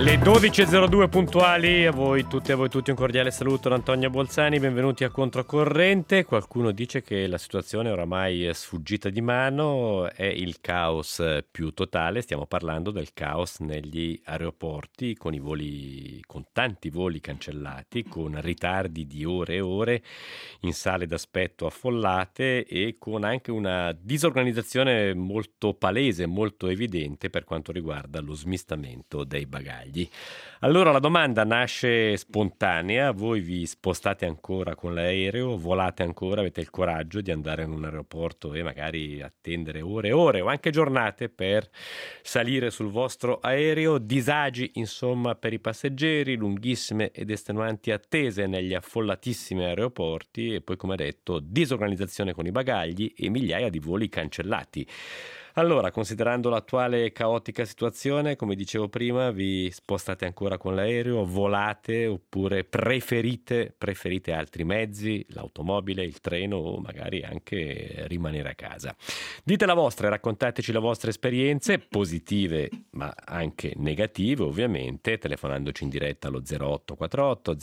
Le 12.02 puntuali, a voi tutti un cordiale saluto da Antonio Bolzani, benvenuti a Controcorrente. Qualcuno dice che la situazione oramai è sfuggita di mano, è il caos più totale, stiamo parlando del caos negli aeroporti con tanti voli cancellati, con ritardi di ore e ore in sale d'aspetto affollate e con anche una disorganizzazione molto palese, molto evidente per quanto riguarda lo smistamento dei bagagli. Allora la domanda nasce spontanea: voi vi spostate ancora con l'aereo, volate ancora, avete il coraggio di andare in un aeroporto e magari attendere ore e ore o anche giornate per salire sul vostro aereo? Disagi insomma per i passeggeri, lunghissime ed estenuanti attese negli affollatissimi aeroporti e poi, come detto, disorganizzazione con i bagagli e migliaia di voli cancellati. Allora, considerando l'attuale caotica situazione, come dicevo prima, vi spostate ancora con l'aereo, volate oppure preferite altri mezzi, l'automobile, il treno o magari anche rimanere a casa? Dite la vostra e raccontateci le vostre esperienze, positive ma anche negative ovviamente, telefonandoci in diretta allo 0848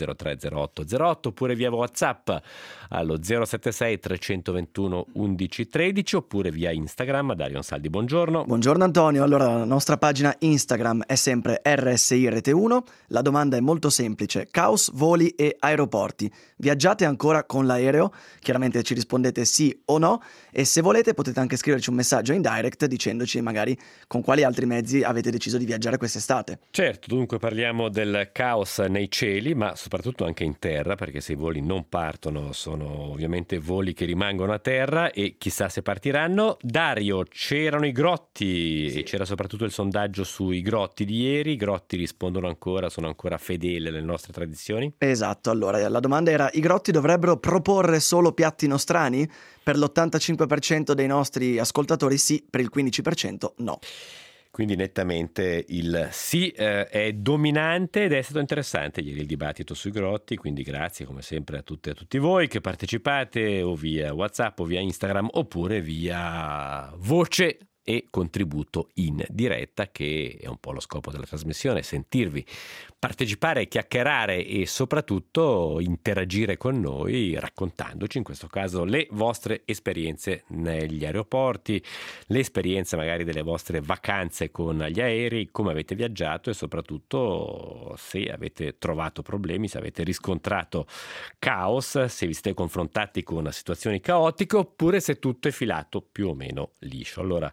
030808 oppure via WhatsApp allo 076 321 1113 oppure via Instagram. Dario Saldi, buongiorno. Buongiorno Antonio, allora la nostra pagina Instagram è sempre RSI Rete 1, la domanda è molto semplice: caos, voli e aeroporti. Viaggiate ancora con l'aereo? Chiaramente ci rispondete sì o no, e se volete potete anche scriverci un messaggio in direct dicendoci magari con quali altri mezzi avete deciso di viaggiare quest'estate. Certo, dunque parliamo del caos nei cieli, ma soprattutto anche in terra, perché se i voli non partono sono ovviamente voli che rimangono a terra e chissà se partiranno. Dario, c'erano i grotti e c'era soprattutto il sondaggio sui grotti di ieri. I grotti rispondono ancora, sono ancora fedeli alle nostre tradizioni? Esatto, allora la domanda era: i grotti dovrebbero proporre solo piatti nostrani? Per l'85% dei nostri ascoltatori sì, per il 15% no. Quindi nettamente il sì è dominante ed è stato interessante ieri il dibattito sui grotti, quindi grazie come sempre a tutte e a tutti voi che partecipate o via WhatsApp o via Instagram oppure via voce e contributo in diretta, che è un po' lo scopo della trasmissione: sentirvi, partecipare, chiacchierare e soprattutto interagire con noi raccontandoci in questo caso le vostre esperienze negli aeroporti, le esperienze magari delle vostre vacanze con gli aerei, come avete viaggiato e soprattutto se avete trovato problemi, se avete riscontrato caos, se vi siete confrontati con situazioni caotiche oppure se tutto è filato più o meno liscio. Allora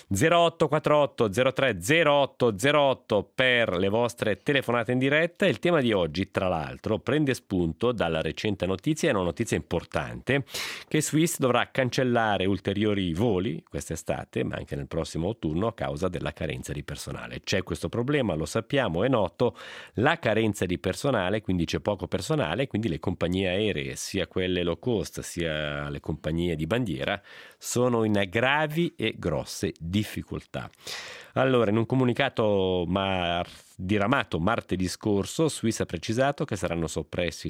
0848 03 0808 per le vostre telefonate in diretta. Il tema di oggi, tra l'altro, prende spunto dalla recente notizia, è una notizia importante, che Swiss dovrà cancellare ulteriori voli quest'estate, ma anche nel prossimo autunno, a causa della carenza di personale. C'è questo problema, lo sappiamo, è noto, la carenza di personale, quindi c'è poco personale, quindi le compagnie aeree, sia quelle low cost sia le compagnie di bandiera, sono in gravi e grosse difficoltà. Allora, in un comunicato diramato martedì scorso, Swiss ha precisato che saranno soppressi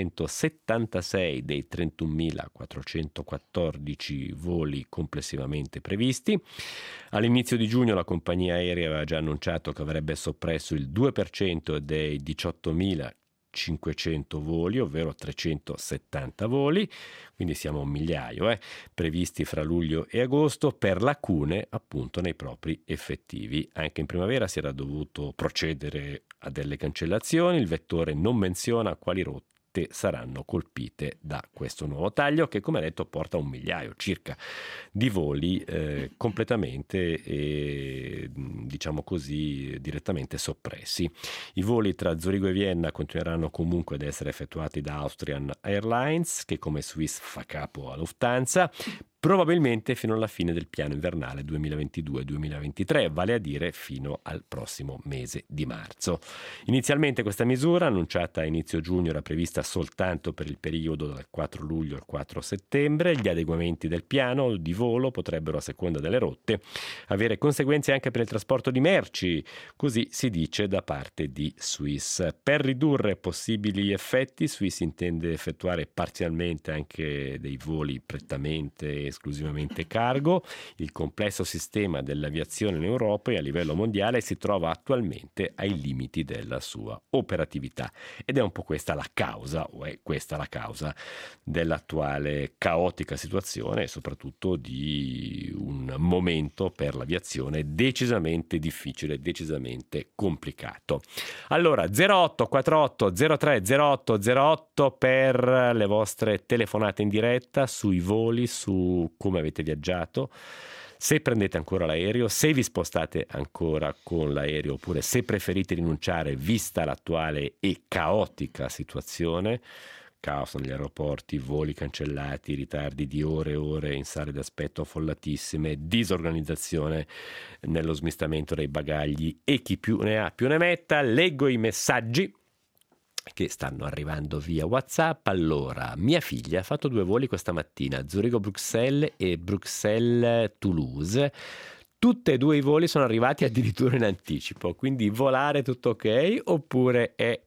676 dei 31.414 voli complessivamente previsti. All'inizio di giugno la compagnia aerea aveva già annunciato che avrebbe soppresso il 2% dei 18.500 voli, ovvero 370 voli, quindi siamo a un migliaio, previsti fra luglio e agosto, per lacune appunto nei propri effettivi. Anche in primavera si era dovuto procedere a delle cancellazioni, il vettore non menziona quali rotte saranno colpite da questo nuovo taglio che, come detto, porta a un migliaio circa di voli completamente e diciamo così direttamente soppressi. I voli tra Zurigo e Vienna continueranno comunque ad essere effettuati da Austrian Airlines, che come Swiss fa capo a Lufthansa, probabilmente fino alla fine del piano invernale 2022-2023, vale a dire fino al prossimo mese di marzo. Inizialmente questa misura, annunciata a inizio giugno, era prevista soltanto per il periodo dal 4 luglio al 4 settembre. Gli adeguamenti del piano di volo potrebbero, a seconda delle rotte, avere conseguenze anche per il trasporto di merci, così si dice da parte di Swiss. Per ridurre possibili effetti, Swiss intende effettuare parzialmente anche dei voli prettamente esclusivamente cargo. Il complesso sistema dell'aviazione in Europa e a livello mondiale si trova attualmente ai limiti della sua operatività, ed è un po' questa la causa, o è questa la causa dell'attuale caotica situazione e soprattutto di un momento per l'aviazione decisamente difficile, decisamente complicato. Allora 0848 03 08 08 per le vostre telefonate in diretta sui voli, su come avete viaggiato, se prendete ancora l'aereo, se vi spostate ancora con l'aereo, oppure se preferite rinunciare vista l'attuale e caotica situazione. Caos negli aeroporti, voli cancellati, ritardi di ore e ore in sale d'aspetto affollatissime, disorganizzazione nello smistamento dei bagagli e chi più ne ha più ne metta. Leggo i messaggi che stanno arrivando via WhatsApp. Allora, mia figlia ha fatto 2 voli questa mattina, Zurigo-Bruxelles e Bruxelles-Toulouse. Tutte e 2 i voli sono arrivati addirittura in anticipo, quindi volare tutto ok oppure è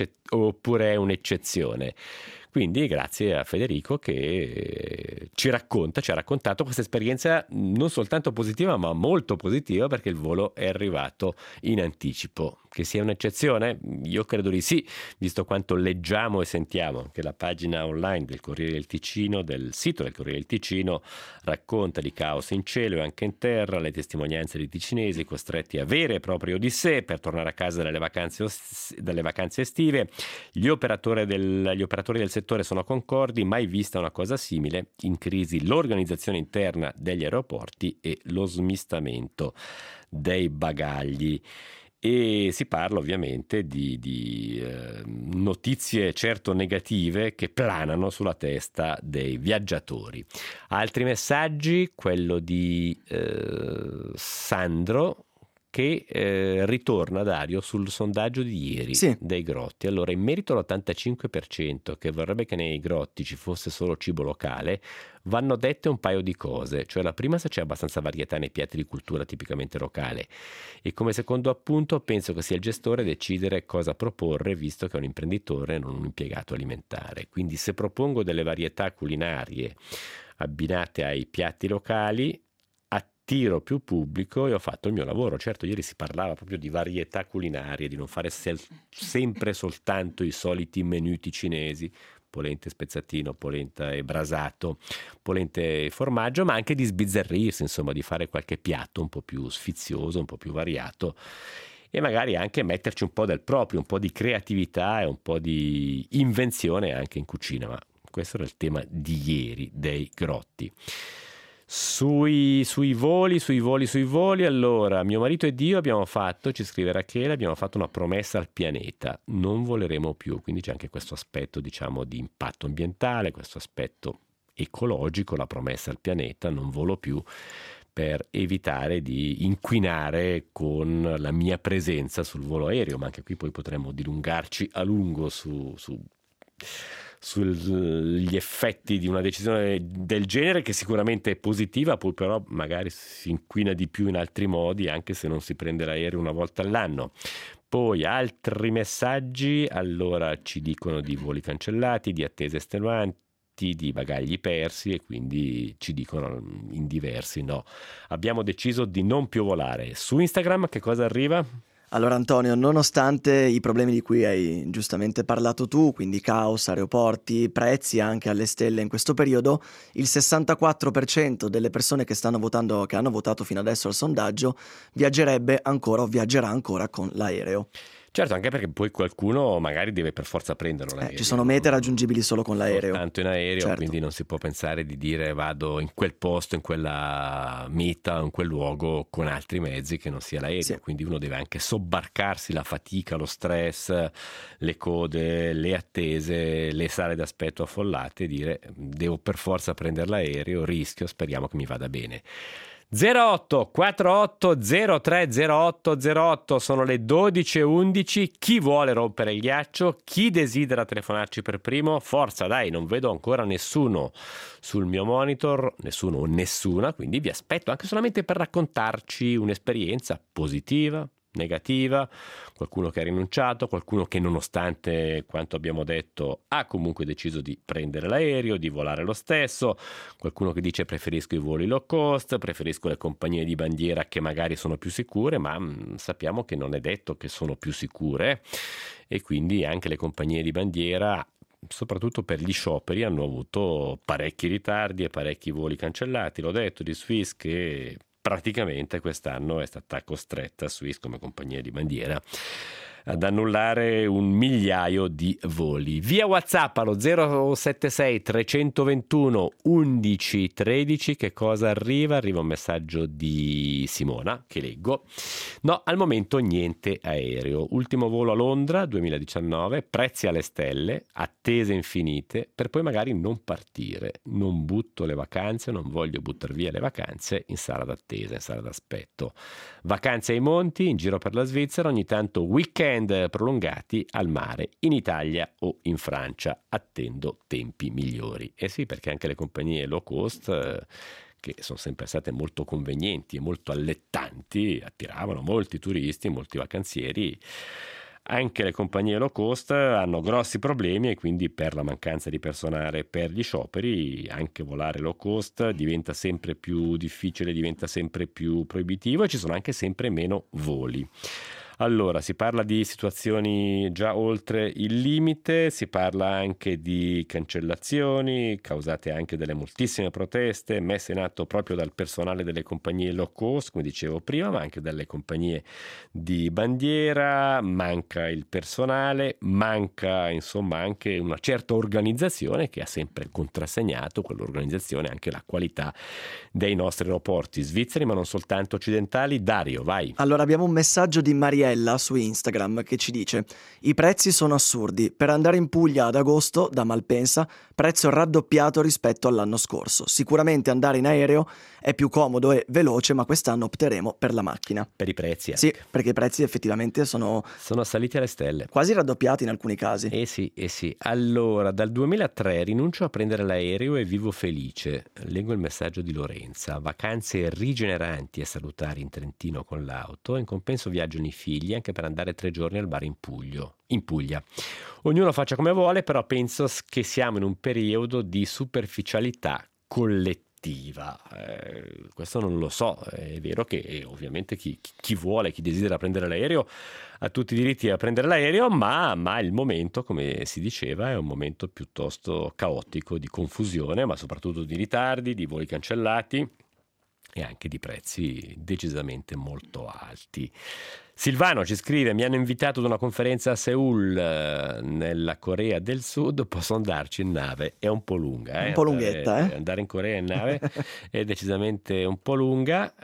un'eccezione? Quindi grazie a Federico che ci ha raccontato questa esperienza non soltanto positiva ma molto positiva, perché il volo è arrivato in anticipo. Che sia un'eccezione? Io credo di sì, visto quanto leggiamo e sentiamo che la pagina online del Corriere del Ticino, del sito del Corriere del Ticino, racconta di caos in cielo e anche in terra, le testimonianze di ticinesi costretti a vere e proprie odissee per tornare a casa dalle vacanze estive. Gli operatori del settore sono concordi, mai vista una cosa simile, in crisi l'organizzazione interna degli aeroporti e lo smistamento dei bagagli. E si parla ovviamente di notizie certo negative che planano sulla testa dei viaggiatori. Altri messaggi, quello di Sandro, che ritorna, Dario, sul sondaggio di ieri dei grotti. Allora, in merito all'85% che vorrebbe che nei grotti ci fosse solo cibo locale, vanno dette un paio di cose. Cioè, la prima, se c'è abbastanza varietà nei piatti di cultura tipicamente locale, e come secondo appunto penso che sia il gestore a decidere cosa proporre, visto che è un imprenditore e non un impiegato alimentare. Quindi se propongo delle varietà culinarie abbinate ai piatti locali, attiro più pubblico e ho fatto il mio lavoro. Certo, ieri si parlava proprio di varietà culinarie, di non fare sempre soltanto i soliti menù cinesi, polente spezzatino, polenta e brasato, polente e formaggio, ma anche di sbizzarrirsi, insomma, di fare qualche piatto un po' più sfizioso, un po' più variato, e magari anche metterci un po' del proprio, un po' di creatività e un po' di invenzione anche in cucina. Ma questo era il tema di ieri dei grotti. Sui voli, allora, mio marito ed io ci scrive Rachele, abbiamo fatto una promessa al pianeta: non voleremo più. Quindi c'è anche questo aspetto, diciamo, di impatto ambientale, questo aspetto ecologico, la promessa al pianeta: non volo più, per evitare di inquinare con la mia presenza sul volo aereo. Ma anche qui poi potremmo dilungarci a lungo sugli effetti di una decisione del genere, che sicuramente è positiva, poi però magari si inquina di più in altri modi, anche se non si prende l'aereo una volta all'anno. Poi altri messaggi, allora, ci dicono di voli cancellati, di attese estenuanti, di bagagli persi, e quindi ci dicono in diversi no. Abbiamo deciso di non più volare. Su Instagram che cosa arriva? Allora Antonio, nonostante i problemi di cui hai giustamente parlato tu, quindi caos, aeroporti, prezzi anche alle stelle in questo periodo, il 64% delle persone che hanno votato fino adesso al sondaggio viaggerebbe ancora o viaggerà ancora con l'aereo. Certo, anche perché poi qualcuno magari deve per forza prenderlo l'aereo. Ci sono mete raggiungibili solo con l'aereo. Soltanto in aereo, certo. Quindi non si può pensare di dire vado in quel posto, in quella meta, in quel luogo con altri mezzi che non sia l'aereo. Sì. Quindi uno deve anche sobbarcarsi la fatica, lo stress, le code, le attese, le sale d'aspetto affollate, e dire devo per forza prendere l'aereo, rischio, speriamo che mi vada bene. 08 48 03 08 08, sono le 12:11. Chi vuole rompere il ghiaccio? Chi desidera telefonarci per primo? Forza, dai, non vedo ancora nessuno sul mio monitor, nessuno o nessuna, quindi vi aspetto anche solamente per raccontarci un'esperienza positiva, negativa, qualcuno che ha rinunciato, qualcuno che nonostante quanto abbiamo detto ha comunque deciso di prendere l'aereo, di volare lo stesso, qualcuno che dice preferisco i voli low cost, preferisco le compagnie di bandiera che magari sono più sicure, ma sappiamo che non è detto che sono più sicure e quindi anche le compagnie di bandiera, soprattutto per gli scioperi, hanno avuto parecchi ritardi e parecchi voli cancellati. L'ho detto di Swiss che praticamente quest'anno è stata costretta, Swiss come compagnia di bandiera, ad annullare 1 migliaio di voli. Via WhatsApp allo 076 321 11 13 che cosa arriva? Arriva un messaggio di Simona che leggo. No, al momento niente aereo. Ultimo volo a Londra 2019, prezzi alle stelle, attese infinite, per poi magari non partire. Non butto le vacanze, non voglio buttare via le vacanze in sala d'attesa, in sala d'aspetto. Vacanze ai monti, in giro per la Svizzera, ogni tanto weekend prolungati al mare, in Italia o in Francia. Attendo tempi migliori. Eh sì, perché anche le compagnie low cost, che sono sempre state molto convenienti e molto allettanti, attiravano molti turisti, molti vacanzieri. Anche le compagnie low cost hanno grossi problemi e quindi per la mancanza di personale, per gli scioperi, anche volare low cost diventa sempre più difficile, diventa sempre più proibitivo e ci sono anche sempre meno voli. Allora, si parla di situazioni già oltre il limite, si parla anche di cancellazioni causate anche dalle moltissime proteste messe in atto proprio dal personale delle compagnie low cost, come dicevo prima, ma anche dalle compagnie di bandiera. Manca il personale, manca insomma anche una certa organizzazione che ha sempre contrassegnato, quell'organizzazione, anche la qualità dei nostri aeroporti svizzeri, ma non soltanto occidentali. Dario, vai. Allora abbiamo un messaggio di Mariella su Instagram che ci dice: i prezzi sono assurdi, per andare in Puglia ad agosto da Malpensa prezzo raddoppiato rispetto all'anno scorso. Sicuramente andare in aereo è più comodo e veloce, ma quest'anno opteremo per la macchina. Per i prezzi anche. Sì, perché i prezzi effettivamente sono saliti alle stelle, quasi raddoppiati in alcuni casi. Sì. Allora, dal 2003 rinuncio a prendere l'aereo e vivo felice. Leggo il messaggio di Lorenza: vacanze rigeneranti e salutari in Trentino con l'auto, in compenso viaggiano i figli anche per andare 3 giorni al bar in Puglia. Ognuno faccia come vuole, però penso che siamo in un periodo di superficialità collettiva. Questo non lo so, è vero che ovviamente chi vuole, chi desidera prendere l'aereo ha tutti i diritti a prendere l'aereo, ma il momento, come si diceva, è un momento piuttosto caotico, di confusione, ma soprattutto di ritardi, di voli cancellati e anche di prezzi decisamente molto alti. Silvano ci scrive: mi hanno invitato ad una conferenza a Seoul, nella Corea del Sud, posso andarci in nave? È un po' lunga, un po' lunghetta, andare in Corea in nave è decisamente un po' lunga.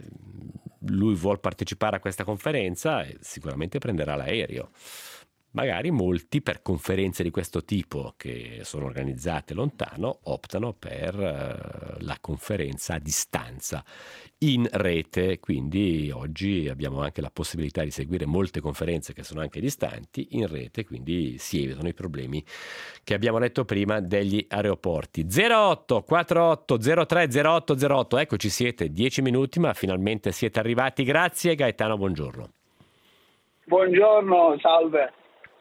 Lui vuol partecipare a questa conferenza e sicuramente prenderà l'aereo. Magari molti, per conferenze di questo tipo che sono organizzate lontano, optano per la conferenza a distanza in rete. Quindi oggi abbiamo anche la possibilità di seguire molte conferenze che sono anche distanti in rete, quindi si evitano i problemi che abbiamo detto prima degli aeroporti. 08 48 03 08 08, eccoci, siete 10 minuti, ma finalmente siete arrivati. Grazie Gaetano, buongiorno. Buongiorno, salve.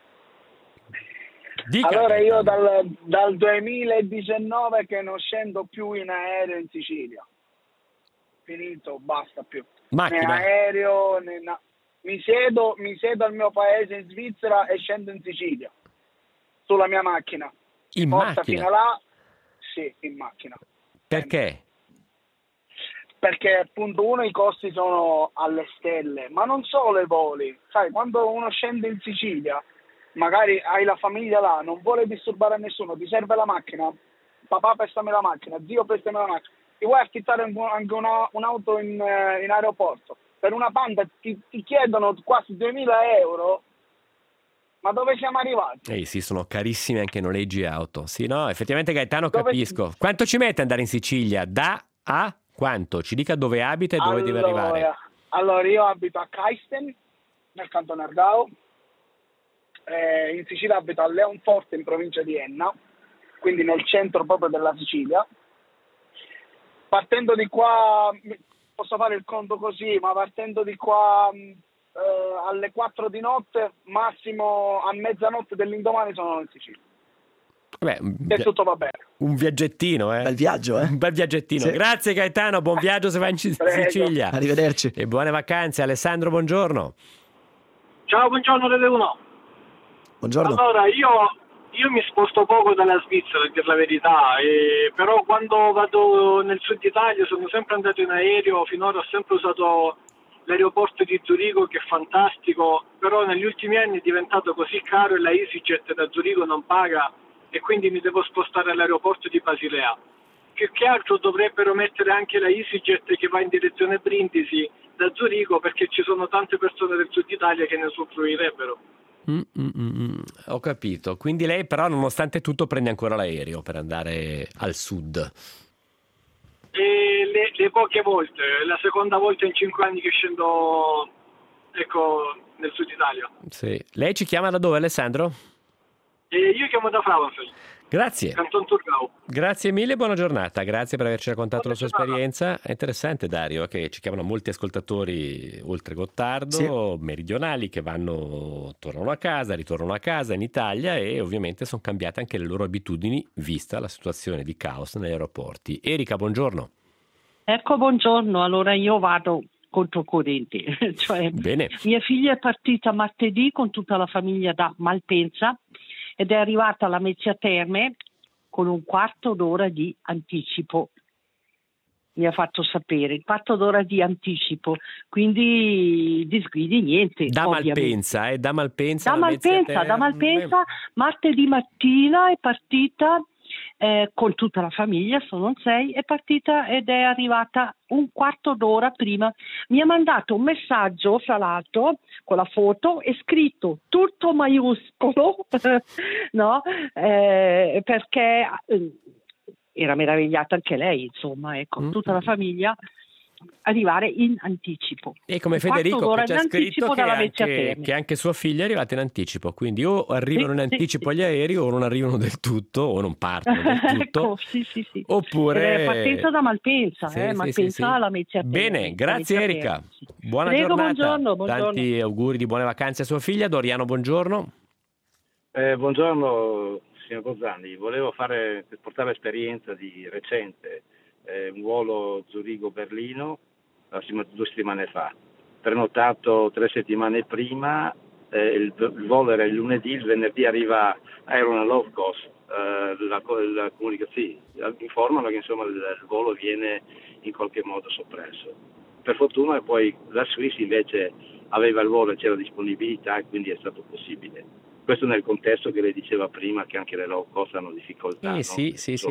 Dica, allora io dal 2019 che non scendo più in aereo in Sicilia. Finito, basta più. Macchina? Né aereo, mi siedo al mio paese in Svizzera e scendo in Sicilia. Sulla mia macchina. In macchina? Fino là, sì, in macchina. Perché? Perché appunto i costi sono alle stelle, ma non solo i voli. Sai, quando uno scende in Sicilia, magari hai la famiglia là, non vuole disturbare nessuno, ti serve la macchina, papà prestami la macchina, zio prestami la macchina, ti vuoi affittare anche un'auto in aeroporto, per una Panda ti chiedono quasi 2.000 euro, ma dove siamo arrivati? Sì, sono carissime anche noleggi auto. Sì, no, effettivamente Gaetano, capisco. Quanto ci mette andare in Sicilia? Da a quanto? Ci dica dove abita e dove deve arrivare. Allora, io abito a Caisten, nel canton Argao. In Sicilia abito a Leonforte in provincia di Enna, quindi nel centro proprio della Sicilia. Partendo di qua, posso fare il conto così, ma partendo di qua alle 4 di notte, massimo a mezzanotte dell'indomani sono in Sicilia. Beh, E tutto va bene. un viaggettino, Bel viaggio, Un bel viaggettino. Sì. Grazie Gaetano, buon viaggio se vai in Prego. Sicilia. Arrivederci. E buone vacanze. Alessandro, buongiorno. Ciao, buongiorno Rete 1. Buongiorno. Allora, io mi sposto poco dalla Svizzera, a dir la verità, però quando vado nel sud Italia sono sempre andato in aereo, finora ho sempre usato l'aeroporto di Zurigo, che è fantastico, però negli ultimi anni è diventato così caro e la EasyJet da Zurigo non paga, e quindi mi devo spostare all'aeroporto di Basilea. Più che altro dovrebbero mettere anche la EasyJet che va in direzione Brindisi da Zurigo, perché ci sono tante persone del sud Italia che ne usufruirebbero. Ho capito. Quindi lei però nonostante tutto prende ancora l'aereo per andare al sud. E le poche volte, la seconda volta in 5 anni che scendo, ecco, nel sud Italia. Sì. Lei ci chiama da dove, Alessandro? E io chiamo da Frauenfeld, Grazie. Canton Thurgau. Grazie mille, buona giornata. Grazie per averci raccontato la sua Buona giornata. esperienza. È interessante, Dario, che ci chiamano molti ascoltatori oltre Gottardo, meridionali, che tornano a casa, ritornano a casa in Italia, e ovviamente sono cambiate anche le loro abitudini vista la situazione di caos negli aeroporti. Erika, buongiorno. Ecco, buongiorno. Allora io vado controcorrente. Cioè, Bene. mia figlia è partita martedì con tutta la famiglia da Malpensa ed è arrivata alla Mezzia Terme con un quarto d'ora di anticipo. Mi ha fatto sapere, il quarto d'ora di anticipo, quindi disguidi niente. Da ovviamente. Malpensa, da Malpensa. Da alla Mezzia Malpensa, da Terme. Malpensa, martedì mattina è partita con tutta la famiglia, sono 6, è partita ed è arrivata un quarto d'ora prima. Mi ha mandato un messaggio, fra l'altro, con la foto, è scritto tutto maiuscolo, no? Perché era meravigliata anche lei, insomma, ecco, tutta la famiglia arrivare in anticipo. E come Un quarto Federico d'ora che c'è in scritto anticipo che dalla Mezzia anche, Terme. che anche sua figlia è arrivata in anticipo, quindi o arrivano in Sì, anticipo sì. agli aerei o non arrivano del tutto o non partono del tutto. Ecco, sì. Oppure Ed è partenza da Malpensa, Sì, Malpensa alla Mezzia Terme. Bene, grazie Alla Mezzia Erika. Terme, sì. Buona Prego, giornata. buongiorno. Tanti auguri di buone vacanze a sua figlia. Doriano, buongiorno. Buongiorno signor Bozzani, volevo portare esperienza di recente, un volo Zurigo-Berlino 2 settimane fa, prenotato 3 settimane prima, il volo era il lunedì, il venerdì era una low cost, la comunicazione, informano che insomma il volo viene in qualche modo soppresso. Per fortuna poi la Swiss invece aveva il volo e c'era disponibilità e quindi è stato possibile. Questo nel contesto che lei diceva prima che anche le low cost hanno difficoltà. No? Sì.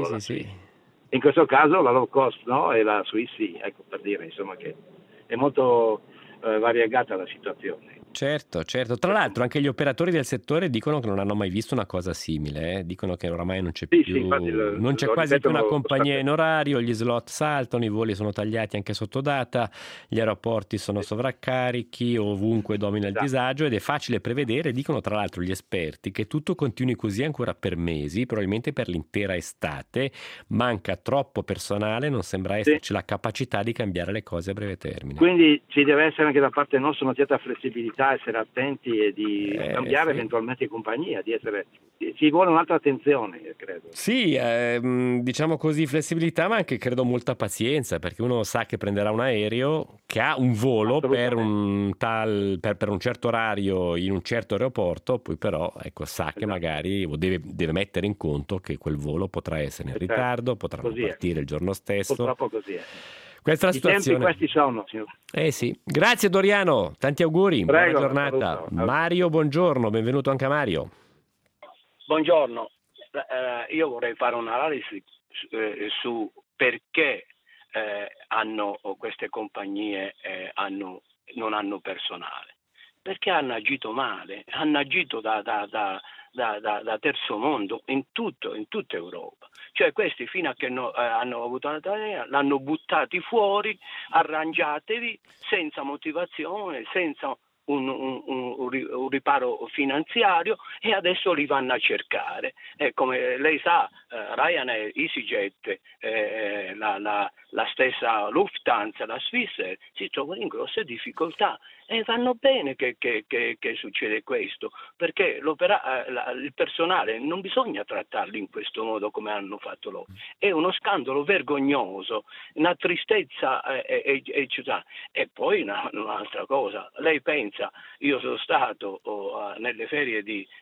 In questo caso la low cost no e la Swiss sì, ecco, per dire insomma che è molto variegata la situazione. Certo. Tra l'altro anche gli operatori del settore dicono che non hanno mai visto una cosa simile, dicono che oramai non c'è Sì, più, infatti non c'è quasi più una ripetono compagnia in costantemente. orario, gli slot saltano, i voli sono tagliati anche sotto data, gli aeroporti sono sovraccarichi, ovunque domina il Esatto. disagio ed è facile prevedere, dicono tra l'altro gli esperti, che tutto continui così ancora per mesi, probabilmente per l'intera estate. Manca troppo personale, non sembra esserci la capacità di cambiare le cose a breve termine. Quindi ci deve essere anche da parte nostra una certa flessibilità, essere attenti e di cambiare sì. eventualmente compagnia, ci vuole un'altra attenzione, credo. Sì, diciamo così, flessibilità, ma anche credo molta pazienza, perché uno sa che prenderà un aereo che ha un volo per un certo orario in un certo aeroporto, poi però sa che magari deve mettere in conto che quel volo potrà essere in ritardo, potrà non partire il giorno stesso. Purtroppo così è. Questa è la I situazione. tempi questi sono, signor. Sì. Grazie Doriano, tanti auguri, Prego, buona giornata. saluto. Mario, buongiorno, benvenuto anche a Mario. Buongiorno, io vorrei fare un'analisi su perché queste compagnie non hanno personale. Perché hanno agito male, hanno agito da terzo mondo in tutta Europa. Cioè questi fino a che hanno avuto una tarea, l'hanno buttati fuori, arrangiatevi, senza motivazione, senza un riparo finanziario, e adesso li vanno a cercare. Come lei sa, Ryanair, EasyJet, la stessa Lufthansa, la Swissair si trovano in grosse difficoltà E vanno bene che succede questo, perché il personale non bisogna trattarli in questo modo come hanno fatto loro. È uno scandalo vergognoso, una tristezza e poi un'altra cosa. Lei pensa, io sono stato nelle ferie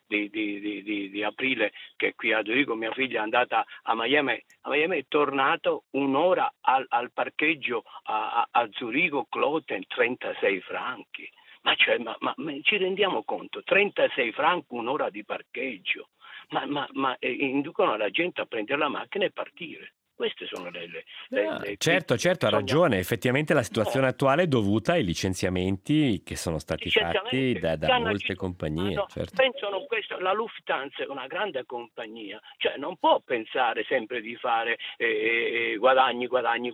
di aprile, che qui a Zurigo mia figlia è andata a Miami, è tornato un'ora al parcheggio a Zurigo Kloten, 36 franchi. Ma ci rendiamo conto? 36 franchi un'ora di parcheggio, ma inducono la gente a prendere la macchina e partire. Queste sono certo, ha ragione. Effettivamente la situazione attuale è dovuta ai licenziamenti che sono stati fatti da molte compagnie. Certo. Pensano questo, la Lufthansa è una grande compagnia, cioè non può pensare sempre di fare guadagni.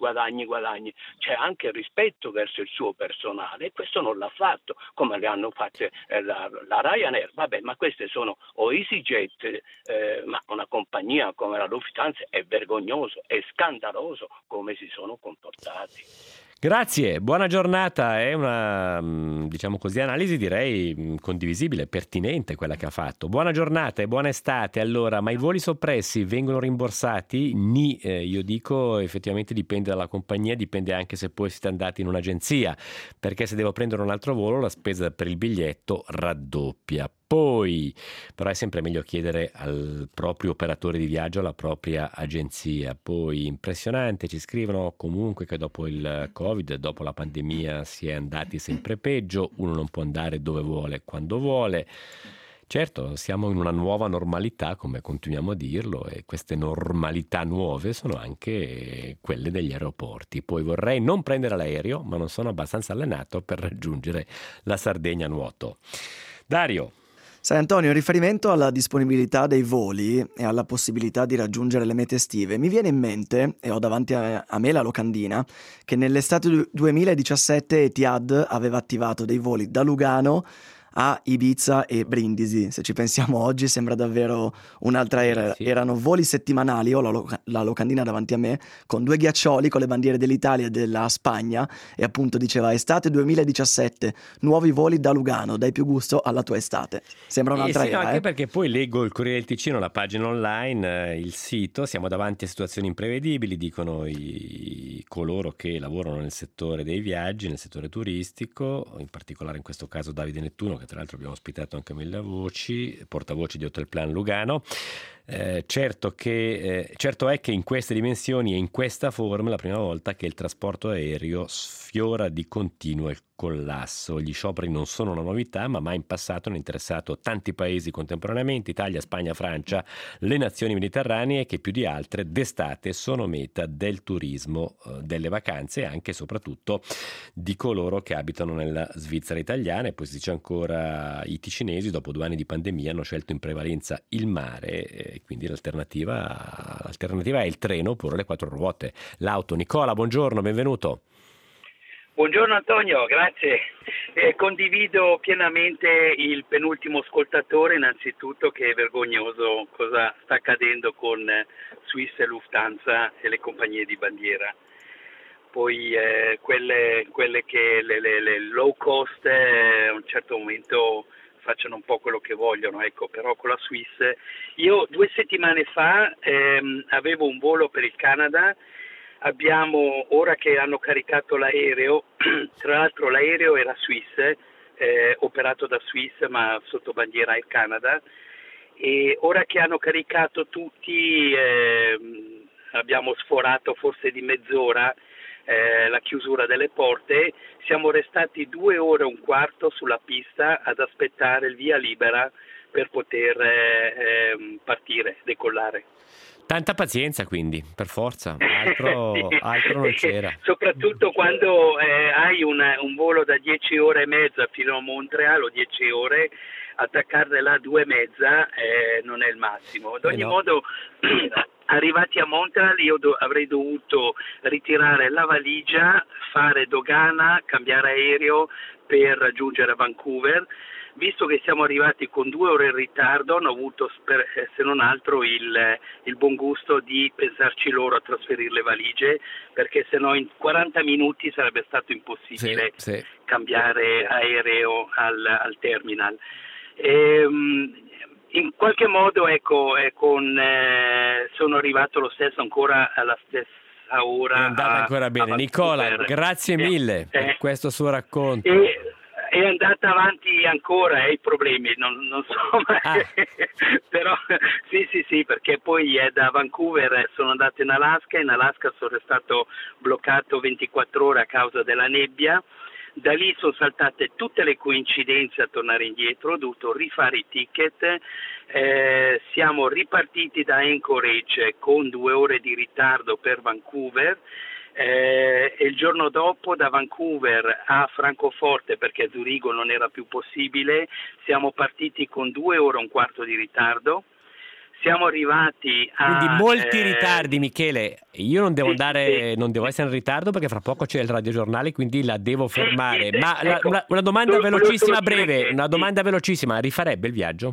C'è anche rispetto verso il suo personale e questo non l'ha fatto, come le hanno fatte la Ryanair. Vabbè, ma queste sono o EasyJet, ma una compagnia come la Lufthansa è vergognoso. È scandaloso come si sono comportati. Grazie, buona giornata. È una, diciamo così, analisi direi condivisibile, pertinente quella che ha fatto. Buona giornata e buona estate. Allora, ma i voli soppressi vengono rimborsati? Io dico effettivamente dipende dalla compagnia, dipende anche se poi siete andati in un'agenzia, perché se devo prendere un altro volo la spesa per il biglietto raddoppia. Poi, però è sempre meglio chiedere al proprio operatore di viaggio, alla propria agenzia. Poi impressionante, ci scrivono comunque che dopo il Covid, dopo la pandemia si è andati sempre peggio, uno non può andare dove vuole, quando vuole. Certo, siamo in una nuova normalità, come continuiamo a dirlo, e queste normalità nuove sono anche quelle degli aeroporti. Poi vorrei non prendere l'aereo, ma non sono abbastanza allenato per raggiungere la Sardegna a nuoto. Dario. Sai Antonio, in riferimento alla disponibilità dei voli e alla possibilità di raggiungere le mete estive, mi viene in mente, e ho davanti a me la locandina, che nell'estate 2017 Etihad aveva attivato dei voli da Lugano a Ibiza e Brindisi. Se ci pensiamo oggi sembra davvero un'altra era. Sì. Erano voli settimanali, ho la locandina davanti a me, con 2 ghiaccioli con le bandiere dell'Italia e della Spagna, e appunto diceva estate 2017, nuovi voli da Lugano, dai più gusto alla tua estate. Sembra un'altra era. Anche perché poi leggo il Corriere del Ticino, la pagina online, il sito, siamo davanti a situazioni imprevedibili, dicono coloro che lavorano nel settore dei viaggi, nel settore turistico, in particolare in questo caso Davide Nettuno, che tra l'altro abbiamo ospitato anche a Mille Voci, portavoce di Hotelplan Lugano. Certo è che in queste dimensioni e in questa forma è la prima volta che il trasporto aereo sfiora di continuo il collasso. Gli scioperi non sono una novità, ma mai in passato hanno interessato tanti paesi contemporaneamente, Italia, Spagna, Francia, le nazioni mediterranee, che più di altre d'estate sono meta del turismo, delle vacanze e anche e soprattutto di coloro che abitano nella Svizzera italiana. E poi si dice ancora, i ticinesi dopo 2 anni di pandemia hanno scelto in prevalenza il mare, quindi l'alternativa è il treno oppure le 4 ruote, l'auto. Nicola, buongiorno, benvenuto. Buongiorno Antonio, grazie. Condivido pienamente il penultimo ascoltatore, innanzitutto che è vergognoso cosa sta accadendo con Swiss e Lufthansa e le compagnie di bandiera. Poi quelle che le low cost a un certo momento facciano un po' quello che vogliono, ecco, però con la Swiss. Io 2 settimane fa avevo un volo per il Canada. Abbiamo, ora che hanno caricato l'aereo, tra l'altro l'aereo era Swiss, operato da Swiss ma sotto bandiera Air Canada, e ora che hanno caricato tutti abbiamo sforato forse di mezz'ora la chiusura delle porte, siamo restati 2 ore e un quarto sulla pista ad aspettare il via libera per poter partire, decollare. Tanta pazienza quindi, per forza, altro non c'era. Soprattutto quando hai un volo da 10 ore e mezza fino a Montreal o 10 ore, attaccarne là 2 e mezza non è il massimo. Ad ogni no. modo, arrivati a Montreal io avrei dovuto ritirare la valigia, fare dogana, cambiare aereo per raggiungere Vancouver. Visto che siamo arrivati con 2 ore in ritardo, hanno avuto, se non altro, il buon gusto di pensarci loro a trasferire le valigie, perché sennò in 40 minuti sarebbe stato impossibile Sì. cambiare aereo al terminal. In qualche modo, ecco, sono arrivato lo stesso ancora alla stessa ora. È andata ancora bene. Nicola, grazie mille per questo suo racconto. È andata avanti ancora, i problemi, non so mai, però sì, perché poi da Vancouver sono andato in Alaska sono restato bloccato 24 ore a causa della nebbia. Da lì sono saltate tutte le coincidenze a tornare indietro, ho dovuto rifare i ticket, siamo ripartiti da Anchorage con 2 ore di ritardo per Vancouver, e il giorno dopo da Vancouver a Francoforte, perché a Zurigo non era più possibile, siamo partiti con 2 ore e un quarto di ritardo. Siamo arrivati a... Quindi molti ritardi, Michele. Io non devo sì. non devo essere in ritardo perché fra poco c'è il radiogiornale, quindi la devo fermare. Sì, Ma ecco, una domanda velocissima, volevo breve, dire una domanda velocissima. Rifarebbe il viaggio?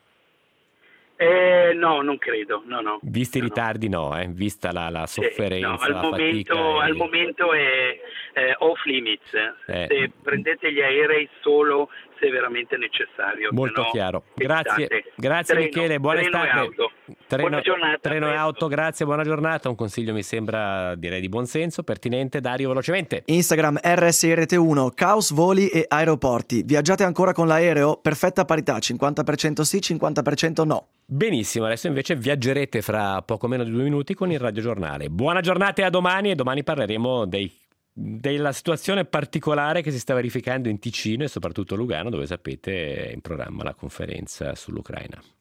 No, non credo, no. Visti i ritardi vista la sofferenza, al la momento, fatica. al momento è off limits, se prendete gli aerei solo se è veramente necessario. Molto chiaro. Grazie Michele, buona estate. Buona giornata. Treno e auto, grazie, buona giornata. Un consiglio mi sembra, direi, di buon senso, pertinente. Dario, velocemente. Instagram RSRT1, caos, voli e aeroporti. Viaggiate ancora con l'aereo? Perfetta parità, 50% sì, 50% no. Benissimo, adesso invece viaggerete fra poco meno di 2 minuti con il radiogiornale. Buona giornata e a domani, e domani parleremo della situazione particolare che si sta verificando in Ticino e soprattutto Lugano, dove sapete è in programma la conferenza sull'Ucraina.